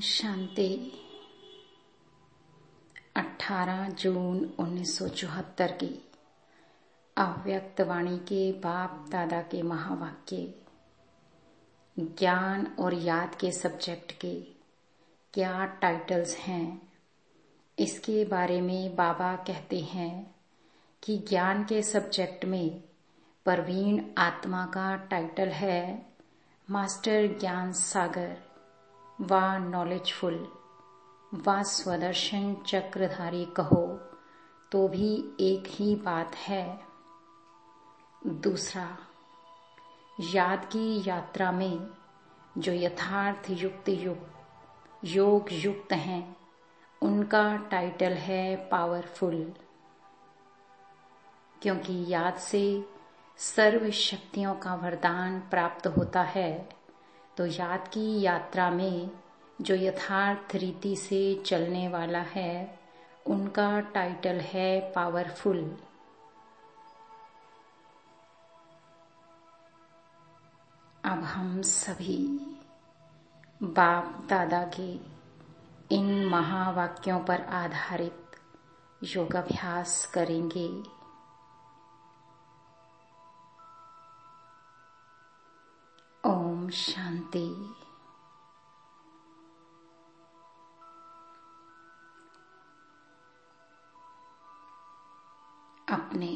शांति। 18 जून 1974 की अव्यक्त वाणी के बाप दादा के महावाक्य। ज्ञान और याद के सब्जेक्ट के क्या टाइटल्स हैं, इसके बारे में बाबा कहते हैं कि ज्ञान के सब्जेक्ट में प्रवीण आत्मा का टाइटल है मास्टर ज्ञान सागर व नॉलेजफुल व स्वदर्शन चक्रधारी कहो तो भी एक ही बात है। दूसरा, याद की यात्रा में जो यथार्थ युक्त योग युक्त हैं उनका टाइटल है पावरफुल, क्योंकि याद से सर्व शक्तियों का वरदान प्राप्त होता है। तो याद की यात्रा में जो यथार्थ रीति से चलने वाला है उनका टाइटल है पावरफुल। अब हम सभी बाप दादा के इन महावाक्यों पर आधारित योगाभ्यास करेंगे। ओम शांति। अपने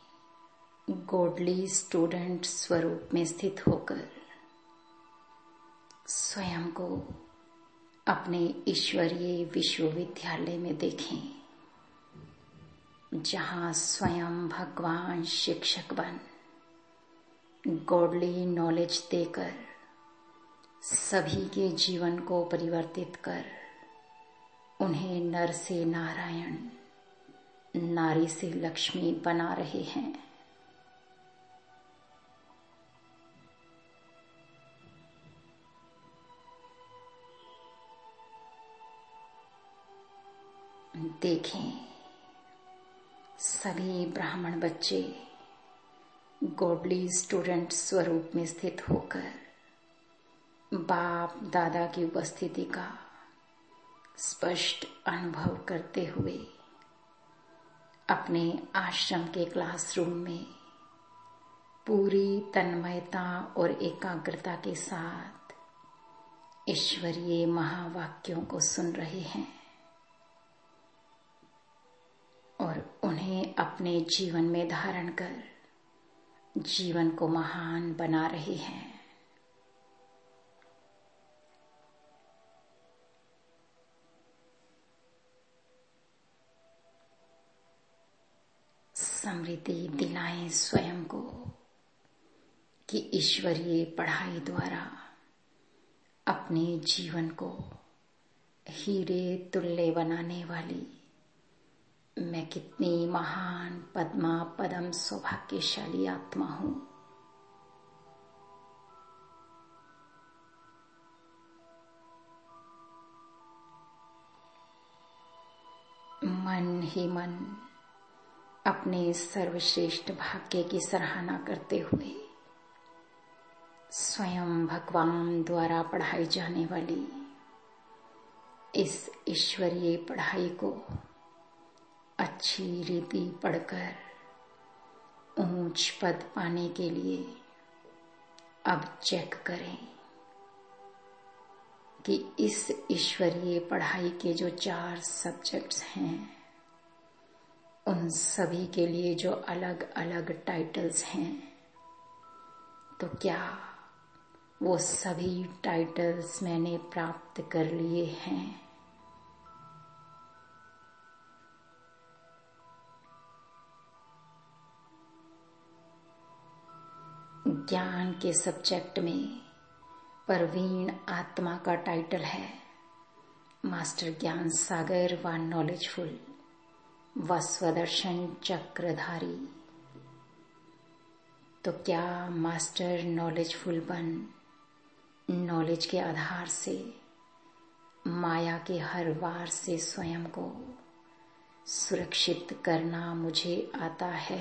गॉडली स्टूडेंट स्वरूप में स्थित होकर स्वयं को अपने ईश्वरीय विश्वविद्यालय में देखें, जहां स्वयं भगवान शिक्षक बन गॉडली नॉलेज देकर सभी के जीवन को परिवर्तित कर उन्हें नर से नारायण, नारी से लक्ष्मी बना रहे हैं। देखें, सभी ब्राह्मण बच्चे गॉडली स्टूडेंट स्वरूप में स्थित होकर बाप दादा की उपस्थिति का स्पष्ट अनुभव करते हुए अपने आश्रम के क्लासरूम में पूरी तन्मयता और एकाग्रता के साथ ईश्वरीय महावाक्यों को सुन रहे हैं और उन्हें अपने जीवन में धारण कर जीवन को महान बना रहे हैं। स्मृति दिलाएं स्वयं को कि ईश्वरीय पढ़ाई द्वारा अपने जीवन को हीरे तुल्य बनाने वाली मैं कितनी महान पद्मा पदम सौभाग्यशाली आत्मा हूं। मन ही मन अपने सर्वश्रेष्ठ भाग्य की सराहना करते हुए स्वयं भगवान द्वारा पढ़ाई जाने वाली इस ईश्वरीय पढ़ाई को अच्छी रीति पढ़कर ऊंच पद पाने के लिए अब चेक करें कि इस ईश्वरीय पढ़ाई के जो 4 सब्जेक्ट्स हैं उन सभी के लिए जो अलग अलग टाइटल्स हैं, तो क्या वो सभी टाइटल्स मैंने प्राप्त कर लिए हैं? ज्ञान के सब्जेक्ट में प्रवीण आत्मा का टाइटल है मास्टर ज्ञान सागर व नॉलेजफुल व स्वदर्शन चक्रधारी। तो क्या मास्टर नॉलेजफुल बन नॉलेज के आधार से माया के हर वार से स्वयं को सुरक्षित करना मुझे आता है?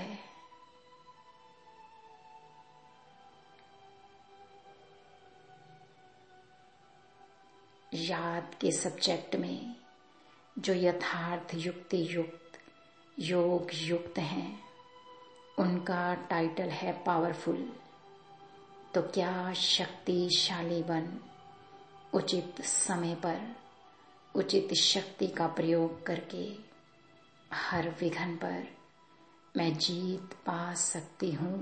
याद के सब्जेक्ट में जो यथार्थ युक्ति युक्त योग युक्त हैं, उनका टाइटल है पावरफुल। तो क्या शक्तिशाली बन उचित समय पर उचित शक्ति का प्रयोग करके हर विघ्न पर मैं जीत पा सकती हूँ।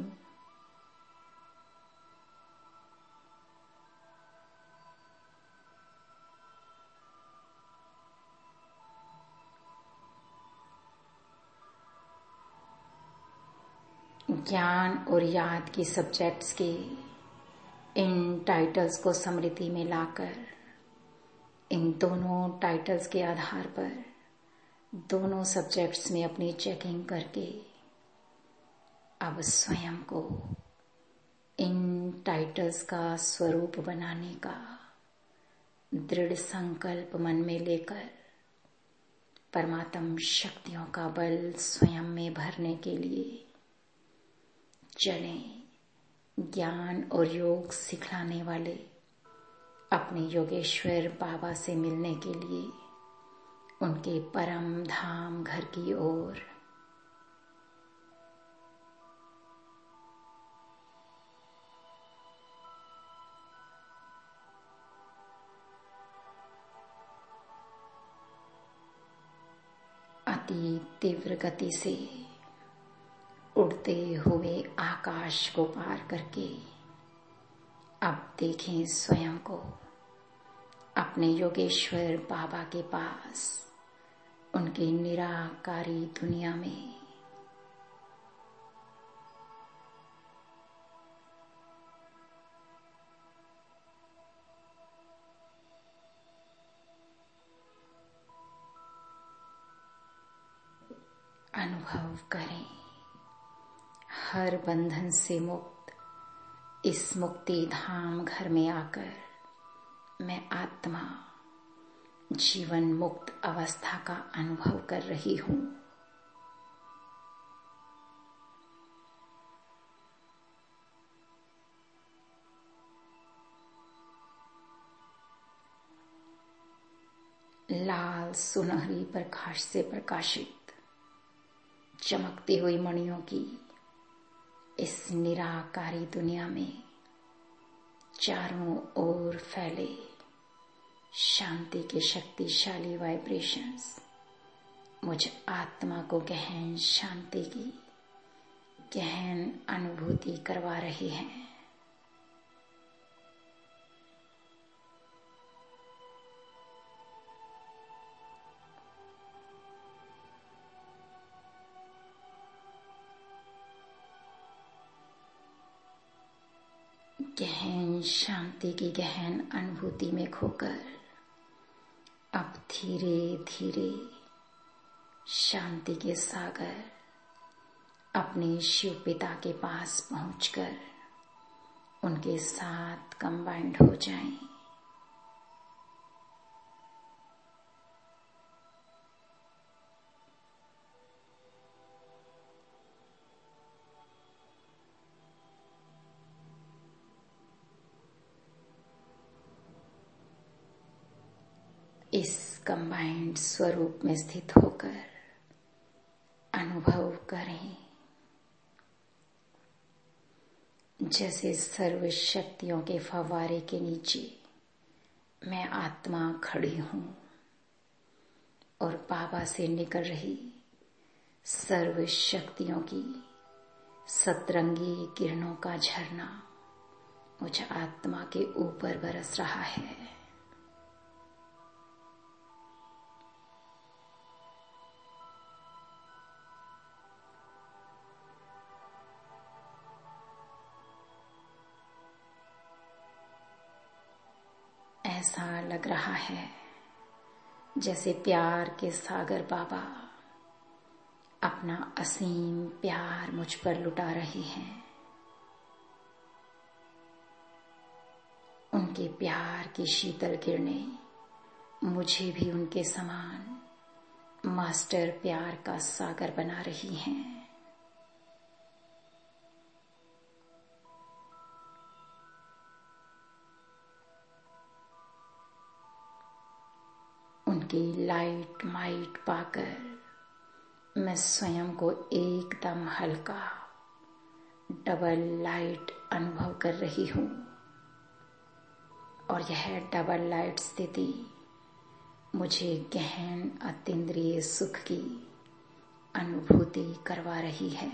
ज्ञान और याद की सब्जेक्ट्स के इन टाइटल्स को स्मृति में लाकर, इन दोनों टाइटल्स के आधार पर दोनों सब्जेक्ट्स में अपनी चेकिंग करके अब स्वयं को इन टाइटल्स का स्वरूप बनाने का दृढ़ संकल्प मन में लेकर परमात्म शक्तियों का बल स्वयं में भरने के लिए चलें। ज्ञान और योग सिखलाने वाले अपने योगेश्वर बाबा से मिलने के लिए उनके परम धाम घर की ओर। अति तीव्र गति से उड़ते हुए आकाश को पार करके अब देखें स्वयं को अपने योगेश्वर बाबा के पास, उनकी निराकारी दुनिया में। अनुभव करें हर बंधन से मुक्त इस मुक्ति धाम घर में आकर मैं आत्मा जीवन मुक्त अवस्था का अनुभव कर रही हूँ। लाल सुनहरी प्रकाश से प्रकाशित चमकती हुई मणियों की इस निराकारी दुनिया में चारों ओर फैले शांति के शक्तिशाली वाइब्रेशंस मुझ आत्मा को गहन शांति की गहन अनुभूति करवा रहे हैं। गहन शांति की गहन अनुभूति में खोकर अब धीरे धीरे शांति के सागर अपने शिव पिता के पास पहुंचकर उनके साथ कंबाइंड हो जाएं। इस कंबाइंड स्वरूप में स्थित होकर अनुभव करें जैसे सर्व शक्तियों के फव्वारे के नीचे मैं आत्मा खड़ी हूँ और बाबा से निकल रही सर्व शक्तियों की सतरंगी किरणों का झरना मुझ आत्मा के ऊपर बरस रहा है। ऐसा लग रहा है जैसे प्यार के सागर बाबा अपना असीम प्यार मुझ पर लुटा रहे हैं। उनके प्यार की शीतल किरणें मुझे भी उनके समान मास्टर प्यार का सागर बना रही हैं। उनकी लाइट माइट पाकर मैं स्वयं को एकदम हल्का डबल लाइट अनुभव कर रही हूँ। और यह डबल लाइट स्थिति मुझे गहन अतीन्द्रिय सुख की अनुभूति करवा रही है।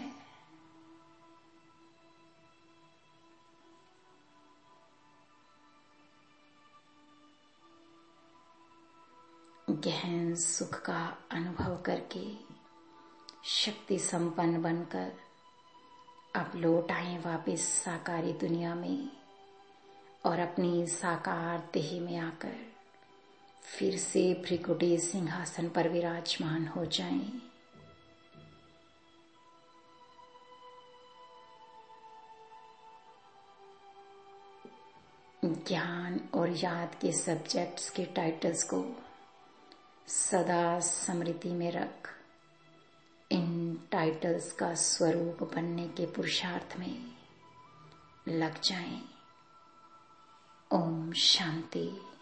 गहन सुख का अनुभव करके शक्ति संपन्न बनकर अब लौट आए वापिस साकारी दुनिया में और अपनी साकार देह में आकर फिर से भृकुटी सिंहासन पर विराजमान हो जाएं। ज्ञान और याद के सब्जेक्ट्स के टाइटल्स को सदा स्मृति में रख इन टाइटल्स का स्वरूप बनने के पुरुषार्थ में लग जाएं। ओम शांति।